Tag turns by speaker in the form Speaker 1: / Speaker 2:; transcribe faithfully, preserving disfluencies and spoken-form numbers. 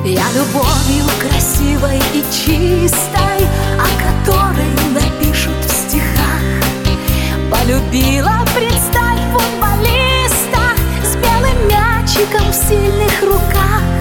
Speaker 1: Я любовью красивой и чистой, о которой напишут в стихах, полюбила, представь, футболиста с белым мячиком в сильных руках.